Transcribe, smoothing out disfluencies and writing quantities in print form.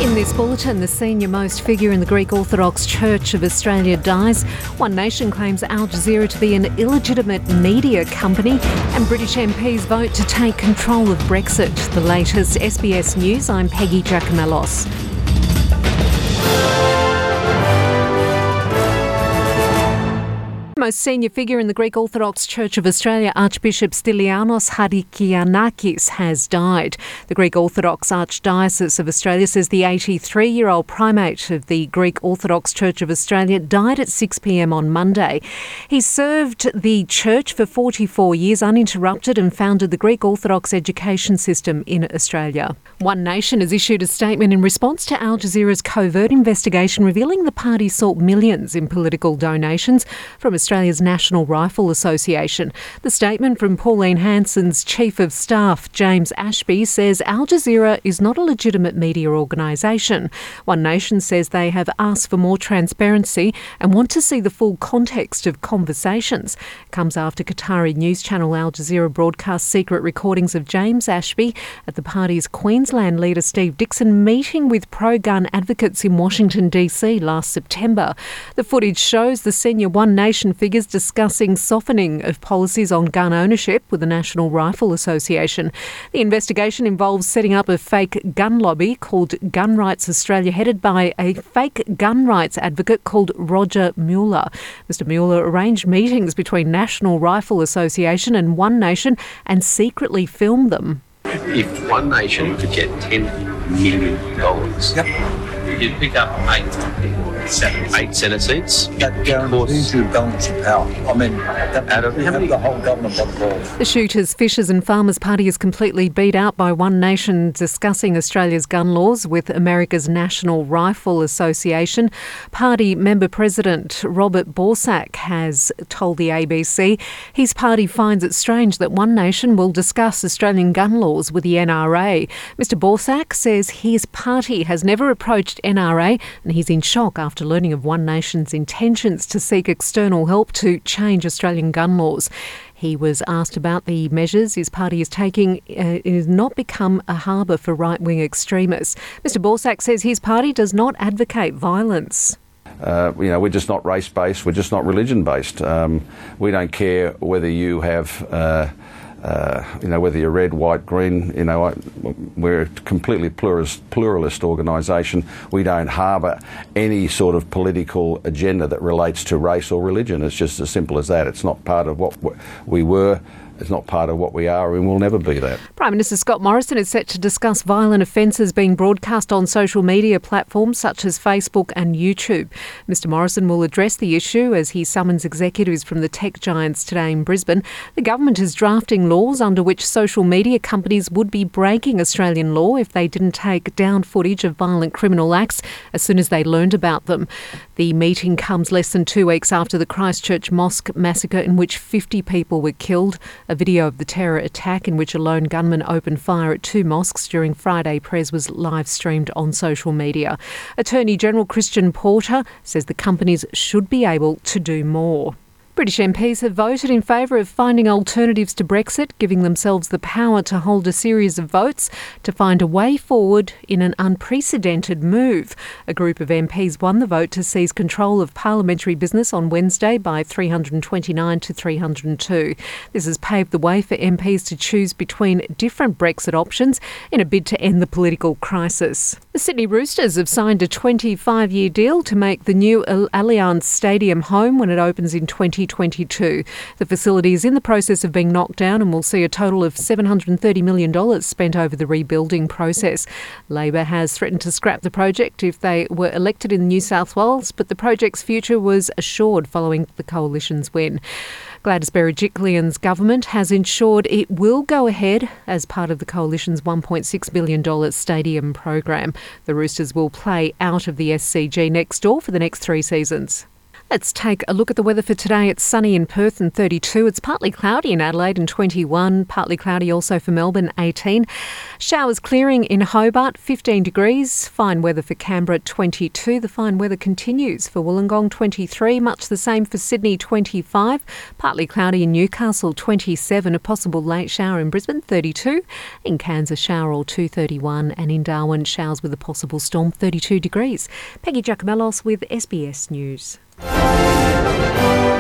In this bulletin, the senior-most figure in the Greek Orthodox Church of Australia dies. One Nation claims Al Jazeera to be an illegitimate media company, and British MPs vote to take control of Brexit. The latest SBS News, I'm Peggy Giacomellos. Most senior figure in the Greek Orthodox Church of Australia, Archbishop Stylianos Harikianakis, has died. The Greek Orthodox Archdiocese of Australia says the 83-year-old primate of the Greek Orthodox Church of Australia died at 6 p.m. on Monday. He served the church for 44 years uninterrupted and founded the Greek Orthodox education system in Australia. One Nation has issued a statement in response to Al Jazeera's covert investigation revealing the party sought millions in political donations from Australia's National Rifle Association. The statement from Pauline Hanson's Chief of Staff, James Ashby, says Al Jazeera is not a legitimate media organisation. One Nation says they have asked for more transparency and want to see the full context of conversations. It comes after Qatari news channel Al Jazeera broadcast secret recordings of James Ashby at the party's Queensland leader Steve Dixon meeting with pro-gun advocates in Washington DC last September. The footage shows the senior One Nation figures discussing softening of policies on gun ownership with the National Rifle Association. The investigation involves setting up a fake gun lobby called Gun Rights Australia, headed by a fake gun rights advocate called Roger Mueller. Mr Mueller arranged meetings between National Rifle Association and One Nation and secretly filmed them. If One Nation could get $10 million, you'd pick up eight Senate seats. That guarantees you balance of power. I mean, that would have the whole government by the balls. The Shooters, Fishers and Farmers Party is completely beat out by One Nation discussing Australia's gun laws with America's National Rifle Association. Party member President Robert Borsak has told the ABC his party finds it strange that One Nation will discuss Australian gun laws with the NRA. Mr Borsak says his party has never approached NRA and he's in shock after learning of One Nation's intentions to seek external help to change Australian gun laws. He was asked about the measures his party is taking. It has not become a harbour for right-wing extremists. Mr Borsak says his party does not advocate violence. We're just not race-based, we're just not religion-based. We don't care whether you have... whether you're red, white, green, we're a completely pluralist organisation. We don't harbour any sort of political agenda that relates to race or religion. It's just as simple as that. It's not part of what we were. It's not part of what we are and will never be that. Prime Minister Scott Morrison is set to discuss violent offences being broadcast on social media platforms such as Facebook and YouTube. Mr Morrison will address the issue as he summons executives from the tech giants today in Brisbane. The government is drafting laws under which social media companies would be breaking Australian law if they didn't take down footage of violent criminal acts as soon as they learned about them. The meeting comes less than 2 weeks after the Christchurch mosque massacre in which 50 people were killed. A video of the terror attack in which a lone gunman opened fire at 2 mosques during Friday prayers was live streamed on social media. Attorney General Christian Porter says the companies should be able to do more. British MPs have voted in favour of finding alternatives to Brexit, giving themselves the power to hold a series of votes to find a way forward in an unprecedented move. A group of MPs won the vote to seize control of parliamentary business on Wednesday by 329 to 302. This has paved the way for MPs to choose between different Brexit options in a bid to end the political crisis. The Sydney Roosters have signed a 25-year deal to make the new Allianz Stadium home when it opens in 2022. The facility is in the process of being knocked down and will see a total of $730 million spent over the rebuilding process. Labor has threatened to scrap the project if they were elected in New South Wales, but the project's future was assured following the Coalition's win. Gladys Berejiklian's government has ensured it will go ahead as part of the Coalition's $1.6 billion stadium program. The Roosters will play out of the SCG next door for the next 3 seasons. Let's take a look at the weather for today. It's sunny in Perth and 32. It's partly cloudy in Adelaide and 21. Partly cloudy also for Melbourne, 18. Showers clearing in Hobart, 15 degrees. Fine weather for Canberra, 22. The fine weather continues for Wollongong, 23. Much the same for Sydney, 25. Partly cloudy in Newcastle, 27. A possible late shower in Brisbane, 32. In Cairns, a shower or 2, 31. And in Darwin, showers with a possible storm, 32 degrees. Peggy Giacomellos with SBS News.